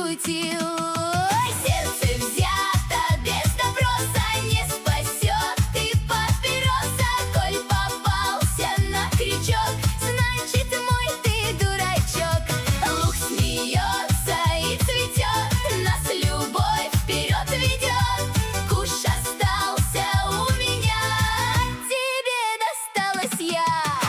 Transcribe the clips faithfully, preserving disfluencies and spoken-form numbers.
пошутил. Сердце взято без допроса, не спасет и папироса. Коль попался на крючок, значит мой ты дурачок. Лук смеется и цветет, нас любовь вперед ведет. Куш остался у меня, тебе досталась я.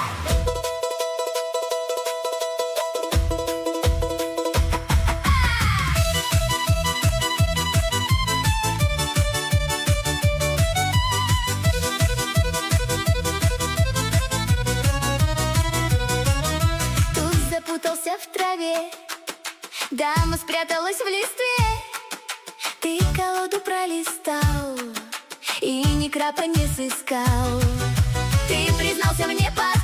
Запутался в траве, дама спряталась в листве. Ты колоду пролистал и ни крапа не сыскал. Ты признался мне по